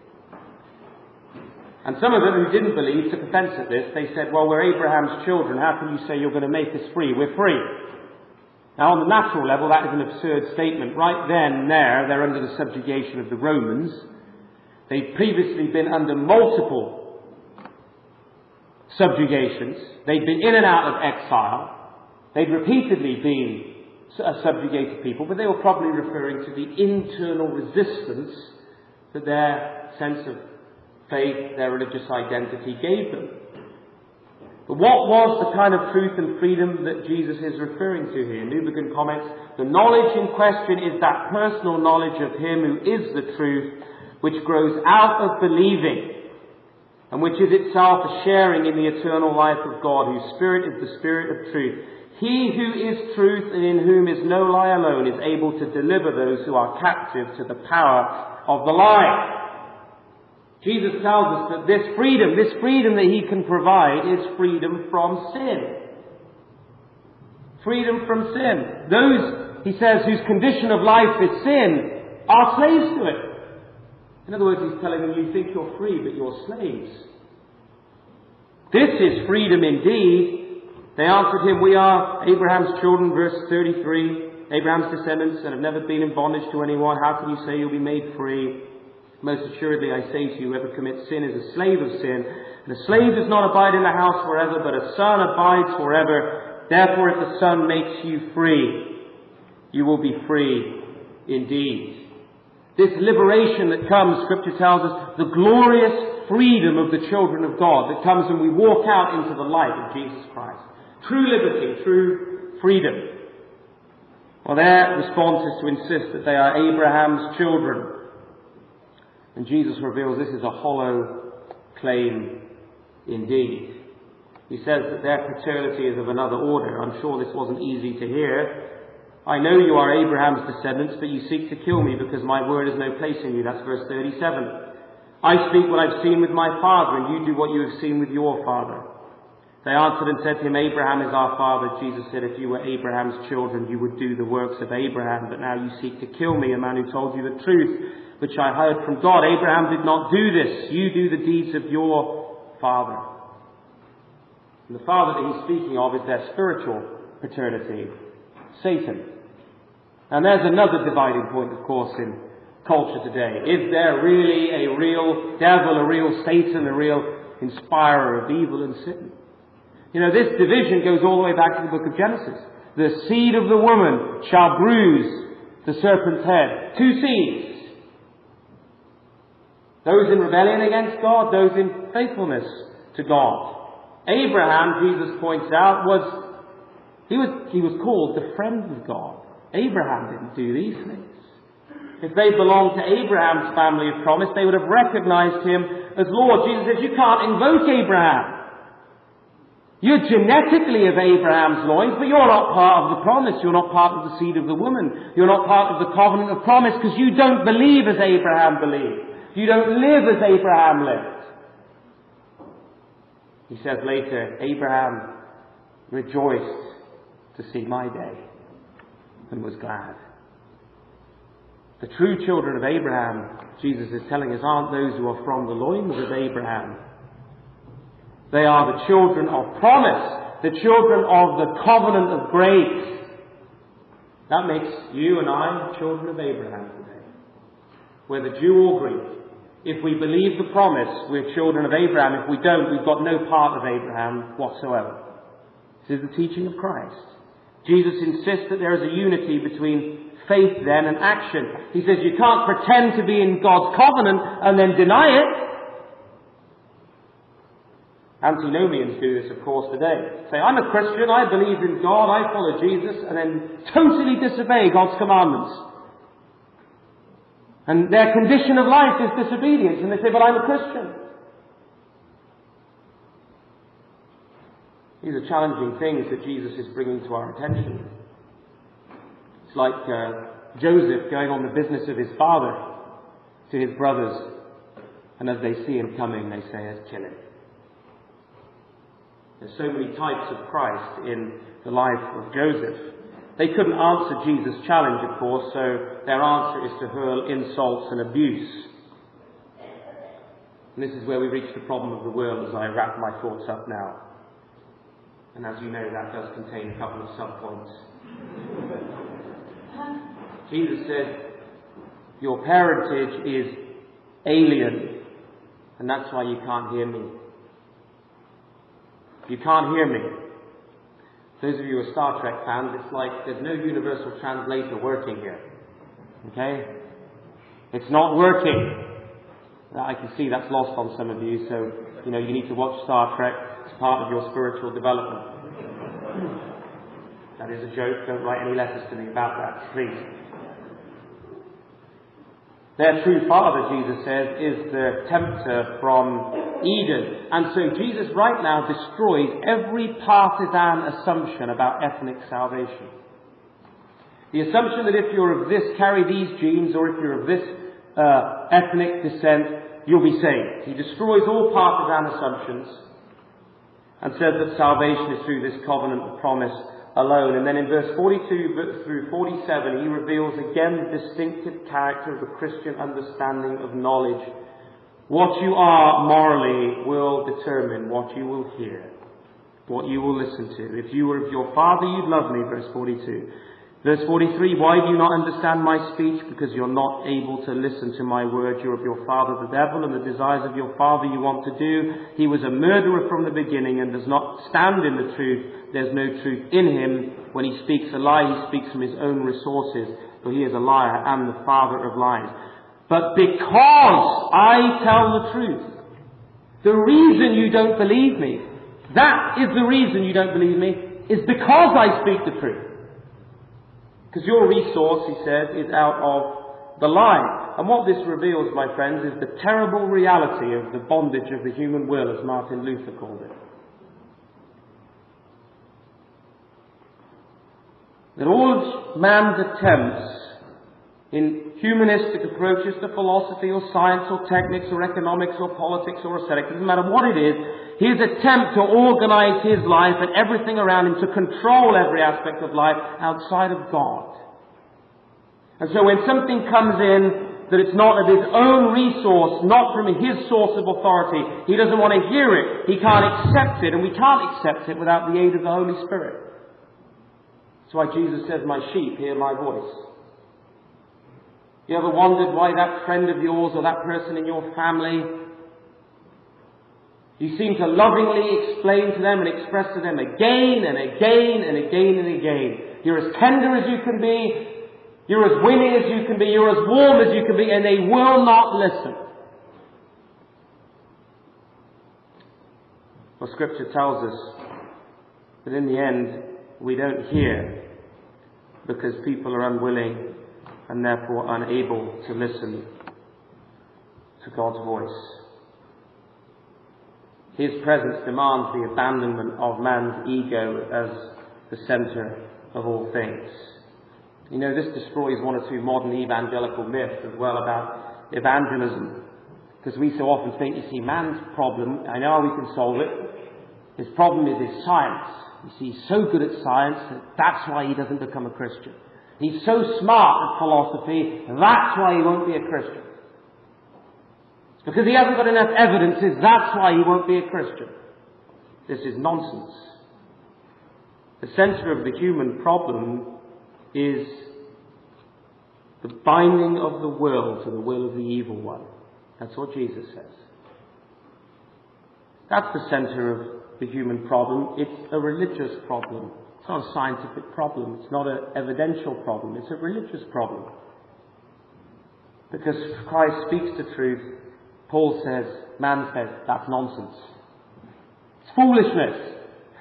And some of them who didn't believe took offence at this. They said, well, we're Abraham's children, how can you say you're going to make us free? We're free. Now, on the natural level, that is an absurd statement. Right then and there, they're under the subjugation of the Romans. They'd previously been under multiple subjugations. They'd been in and out of exile. They'd repeatedly been a subjugated people, but they were probably referring to the internal resistance that their sense of faith, their religious identity gave them. But what was the kind of truth and freedom that Jesus is referring to here? Newbegin comments, the knowledge in question is that personal knowledge of him who is the truth, which grows out of believing, and which is itself a sharing in the eternal life of God, whose spirit is the spirit of truth. He who is truth and in whom is no lie alone is able to deliver those who are captive to the power of the lie. Jesus tells us that this freedom that he can provide is freedom from sin. Freedom from sin. Those, he says, whose condition of life is sin, are slaves to it. In other words, he's telling them, you think you're free, but you're slaves. This is freedom indeed. They answered him, we are Abraham's children, verse 33, Abraham's descendants, and have never been in bondage to anyone. How can you say you'll be made free? Most assuredly, I say to you, whoever commits sin is a slave of sin. And a slave does not abide in the house forever, but a son abides forever. Therefore, if the Son makes you free, you will be free indeed. This liberation that comes, Scripture tells us, the glorious freedom of the children of God that comes when we walk out into the light of Jesus Christ. True liberty, true freedom. Well, their response is to insist that they are Abraham's children. And Jesus reveals this is a hollow claim indeed. He says that their paternity is of another order. I'm sure this wasn't easy to hear. I know you are Abraham's descendants, but you seek to kill me because my word has no place in you. That's verse 37. I speak what I've seen with my father, and you do what you have seen with your father. They answered and said to him, Abraham is our father. Jesus said, if you were Abraham's children, you would do the works of Abraham. But now you seek to kill me, a man who told you the truth, which I heard from God. Abraham did not do this. You do the deeds of your father. And the father that he's speaking of is their spiritual paternity, Satan. And there's another dividing point, of course, in culture today. Is there really a real devil, a real Satan, a real inspirer of evil and sin? You know, this division goes all the way back to the book of Genesis. The seed of the woman shall bruise the serpent's head. Two seeds. Those in rebellion against God, those in faithfulness to God. Abraham, Jesus points out, was called the friend of God. Abraham didn't do these things. If they belonged to Abraham's family of promise, they would have recognized him as Lord. Jesus says, you can't invoke Abraham. You're genetically of Abraham's loins, but you're not part of the promise. You're not part of the seed of the woman. You're not part of the covenant of promise because you don't believe as Abraham believed. You don't live as Abraham lived. He says later, Abraham rejoiced to see my day and was glad. The true children of Abraham, Jesus is telling us, aren't those who are from the loins of Abraham. They are the children of promise, the children of the covenant of grace. That makes you and I children of Abraham today, whether Jew or Greek. If we believe the promise, we're children of Abraham. If we don't, we've got no part of Abraham whatsoever. This is the teaching of Christ. Jesus insists that there is a unity between faith then and action. He says you can't pretend to be in God's covenant and then deny it. Antinomians do this, of course, today. Say, I'm a Christian, I believe in God, I follow Jesus, and then totally disobey God's commandments. And their condition of life is disobedience, and they say, but I'm a Christian. These are challenging things that Jesus is bringing to our attention. It's like Joseph going on the business of his father to his brothers, and as they see him coming, they say, let's kill him. There's so many types of Christ in the life of Joseph. They couldn't answer Jesus' challenge, of course, so their answer is to hurl insults and abuse. And this is where we reach the problem of the world as I wrap my thoughts up now. And as you know, that does contain a couple of subpoints. Jesus said, your parentage is alien, and that's why you can't hear me. You can't hear me. Those of you who are Star Trek fans, it's like there's no universal translator working here. Okay? It's not working. I can see that's lost on some of you, so, you need to watch Star Trek. It's part of your spiritual development. That is a joke. Don't write any letters to me about that, please. Their true father, Jesus says, is the tempter from Eden. And so Jesus right now destroys every partisan assumption about ethnic salvation. The assumption that if you're of this, carry these genes, or if you're of this ethnic descent, you'll be saved. He destroys all partisan assumptions and says that salvation is through this covenant of promise alone. And then in verse 42 through 47, he reveals again the distinctive character of the Christian understanding of knowledge. What you are morally will determine what you will hear, what you will listen to. If you were of your father, you'd love me, verse 42. Verse 43, why do you not understand my speech? Because you're not able to listen to my word. You're of your father the devil, and the desires of your father you want to do. He was a murderer from the beginning and does not stand in the truth. There's no truth in him. When he speaks a lie, he speaks from his own resources, for he is a liar and the father of lies. But because I tell the truth, the reason you don't believe me, that is the reason you don't believe me, is because I speak the truth. Because your resource, he says, is out of the lie. And what this reveals, my friends, is the terrible reality of the bondage of the human will, as Martin Luther called it. That all of man's attempts in humanistic approaches to philosophy or science or techniques or economics or politics or aesthetics, doesn't matter what it is, his attempt to organize his life and everything around him, to control every aspect of life outside of God. And so when something comes in that it's not of his own resource, not from his source of authority, he doesn't want to hear it, he can't accept it, and we can't accept it without the aid of the Holy Spirit. That's why Jesus says, "My sheep hear my voice." You ever wondered why that friend of yours or that person in your family, you seem to lovingly explain to them and express to them again and again and again and again, you're as tender as you can be, you're as winning as you can be, you're as warm as you can be, and they will not listen. Well, Scripture tells us that in the end we don't hear because people are unwilling and therefore unable to listen to God's voice. His presence demands the abandonment of man's ego as the centre of all things. You know, this destroys one or two modern evangelical myths as well about evangelism. Because we so often think, you see, man's problem, I know we can solve it. His problem is his science. You see, he's so good at science that that's why he doesn't become a Christian. He's so smart at philosophy, that's why he won't be a Christian. Because he hasn't got enough evidences, that's why he won't be a Christian. This is nonsense. The centre of the human problem is the binding of the world to the will of the evil one. That's what Jesus says. That's the centre of the human problem. It's a religious problem. It's not a scientific problem. It's not an evidential problem. It's a religious problem. Because Christ speaks the truth. Paul says, man says, that's nonsense. It's foolishness.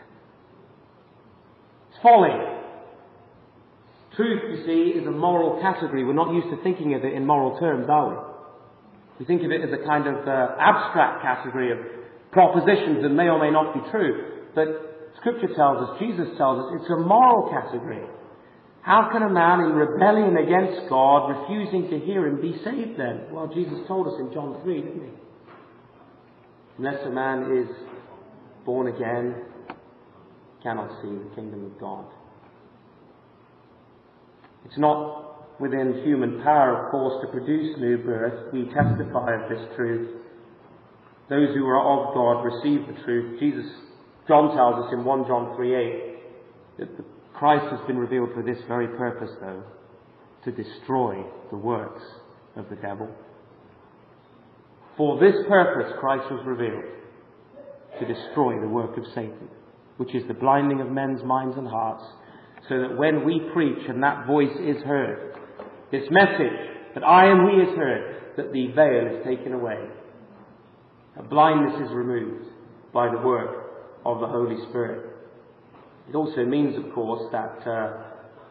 It's folly. Truth, you see, is a moral category. We're not used to thinking of it in moral terms, are we? We think of it as a kind of abstract category of propositions that may or may not be true. But Scripture tells us, Jesus tells us, it's a moral category. How can a man in rebellion against God, refusing to hear him, be saved then? Well, Jesus told us in John 3, didn't he? Unless a man is born again, cannot see the kingdom of God. It's not within human power, of course, to produce new birth. We testify of this truth. Those who are of God receive the truth. John tells us in 1 John 3:8 that Christ has been revealed for this very purpose, though, to destroy the works of the devil. For this purpose Christ was revealed, to destroy the work of Satan, which is the blinding of men's minds and hearts, so that when we preach and that voice is heard, this message that I am He is heard, that the veil is taken away. A blindness is removed by the work of the Holy Spirit. It also means, of course, that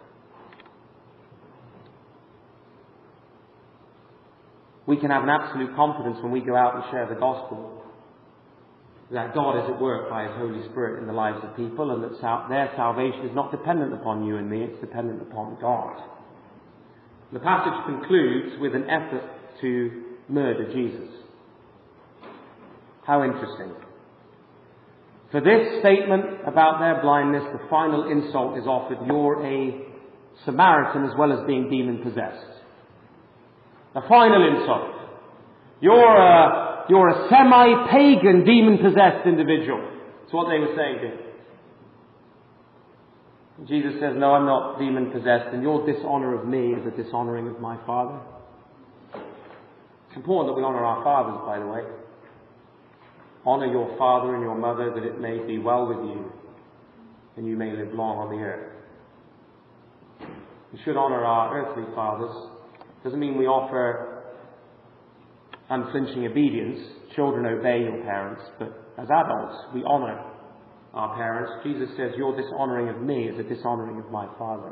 we can have an absolute confidence when we go out and share the gospel that God is at work by His Holy Spirit in the lives of people, and that their salvation is not dependent upon you and me, it's dependent upon God. The passage concludes with an effort to murder Jesus. How interesting. For this statement about their blindness, the final insult is offered. You're a Samaritan as well as being demon-possessed. The final insult. You're a semi-pagan, demon-possessed individual. That's what they were saying to him. Jesus says, no, I'm not demon-possessed, and your dishonour of me is a dishonouring of my Father. It's important that we honour our fathers, by the way. Honour your father and your mother, that it may be well with you, and you may live long on the earth. We should honour our earthly fathers. Doesn't mean we offer unflinching obedience. Children, obey your parents, but as adults, we honour our parents. Jesus says, your dishonouring of me is a dishonouring of my Father.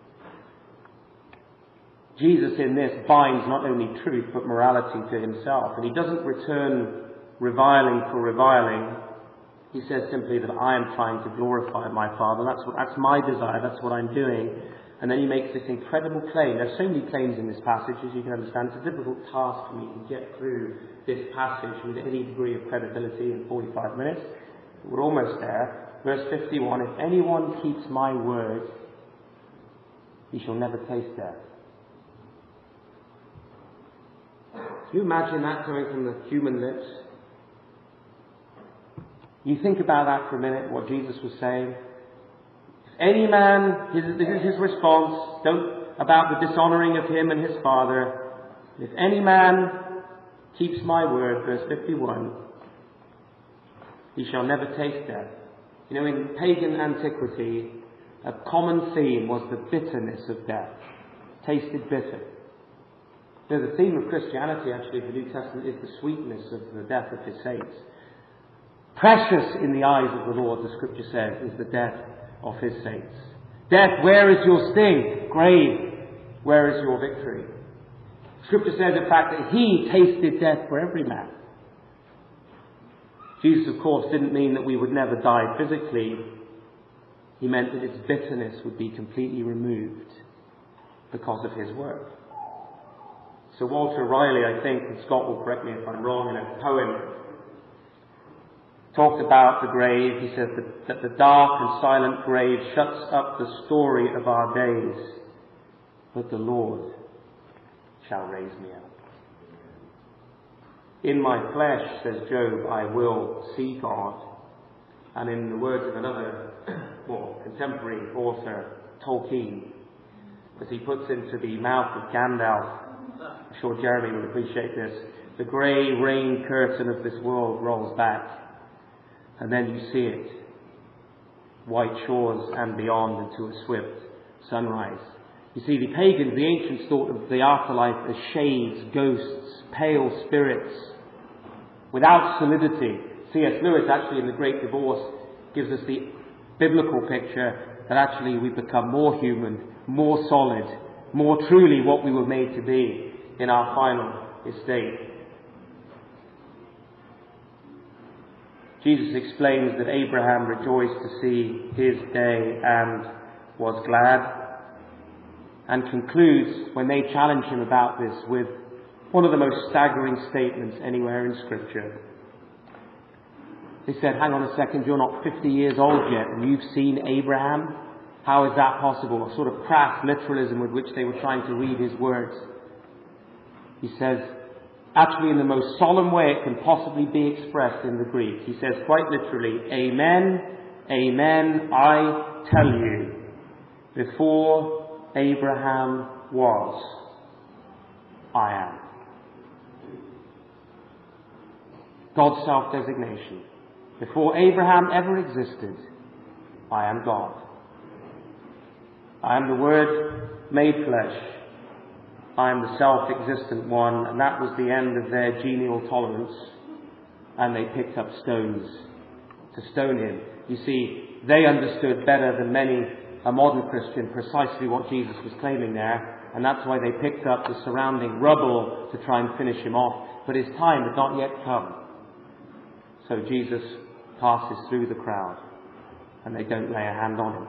Jesus in this binds not only truth but morality to Himself, and He doesn't return reviling for reviling. He says simply that I am trying to glorify my Father. That's my desire. That's what I'm doing. And then he makes this incredible claim. There's so many claims in this passage, as you can understand. It's a difficult task for me to get through this passage with any degree of credibility in 45 minutes. But we're almost there. Verse 51, if anyone keeps my word, he shall never taste death. Can you imagine that coming from the human lips? You think about that for a minute, what Jesus was saying. If any man, this is his response, about the dishonoring of him and his Father. If any man keeps my word, verse 51, he shall never taste death. You know, in pagan antiquity, a common theme was the bitterness of death. Tasted bitter. You know, the theme of Christianity, actually, the New Testament, is the sweetness of the death of his saints. Precious in the eyes of the Lord, the Scripture says, is the death of his saints. Death, where is your sting? Grave, where is your victory? Scripture says, in fact, that he tasted death for every man. Jesus, of course, didn't mean that we would never die physically. He meant that its bitterness would be completely removed because of his work. Sir Walter Riley, I think, and Scott will correct me if I'm wrong, in a poem, talked about the grave. He says that the dark and silent grave shuts up the story of our days, but the Lord shall raise me up. In my flesh, says Job, I will see God. And in the words of another more contemporary author, Tolkien, as he puts into the mouth of Gandalf, I'm sure Jeremy would appreciate this, the grey rain curtain of this world rolls back, and then you see it, white shores and beyond, into a swift sunrise. You see, the pagans, the ancients, thought of the afterlife as shades, ghosts, pale spirits, without solidity. C.S. Lewis, actually, in The Great Divorce, gives us the biblical picture that actually we become more human, more solid, more truly what we were made to be in our final estate. Jesus explains that Abraham rejoiced to see his day and was glad, and concludes, when they challenge him about this, with one of the most staggering statements anywhere in Scripture. They said, hang on a second, you're not 50 years old yet, and you've seen Abraham? How is that possible? A sort of crass literalism with which they were trying to read his words. He says, actually in the most solemn way it can possibly be expressed in the Greek. He says quite literally, Amen, amen, I tell you, before Abraham was, I am. God's self-designation. Before Abraham ever existed, I am God. I am the Word made flesh. I am the self-existent one, and that was the end of their genial tolerance, and they picked up stones to stone him. You see, they understood better than many a modern Christian precisely what Jesus was claiming there, and that's why they picked up the surrounding rubble to try and finish him off. But his time had not yet come. So Jesus passes through the crowd, and they don't lay a hand on him.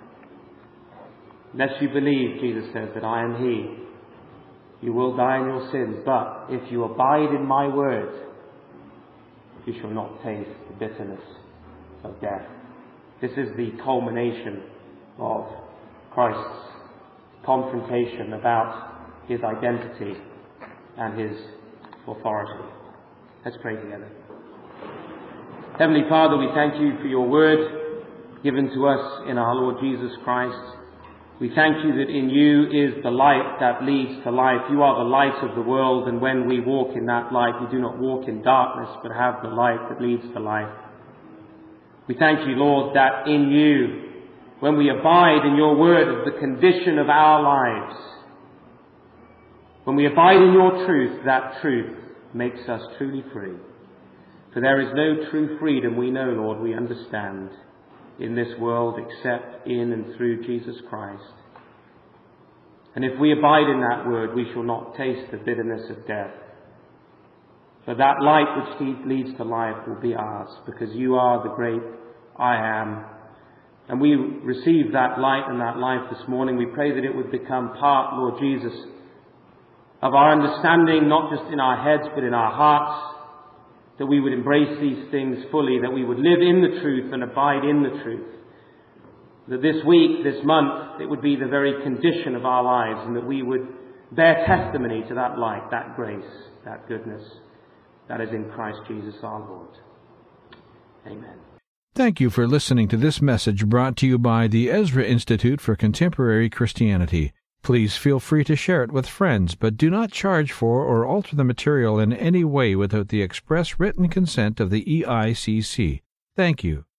Unless you believe, Jesus says, that I am he, you will die in your sins, but if you abide in my word, you shall not taste the bitterness of death. This is the culmination of Christ's confrontation about his identity and his authority. Let's pray together. Heavenly Father, we thank you for your word given to us in our Lord Jesus Christ. We thank you that in you is the light that leads to life. You are the light of the world, and when we walk in that light, we do not walk in darkness, but have the light that leads to life. We thank you, Lord, that in you, when we abide in your word as the condition of our lives, when we abide in your truth, that truth makes us truly free. For there is no true freedom, we know, Lord, we understand, in this world except in and through Jesus Christ. And if we abide in that word, we shall not taste the bitterness of death. But that light which leads to life will be ours, because you are the great I am, And we receive that light and that life this morning. We pray that it would become part, Lord Jesus, of our understanding, not just in our heads, but in our hearts, that we would embrace these things fully, that we would live in the truth and abide in the truth. That this week, this month, it would be the very condition of our lives, and that we would bear testimony to that light, that grace, that goodness that is in Christ Jesus our Lord. Amen. Thank you for listening to this message brought to you by the Ezra Institute for Contemporary Christianity. Please feel free to share it with friends, but do not charge for or alter the material in any way without the express written consent of the EICC. Thank you.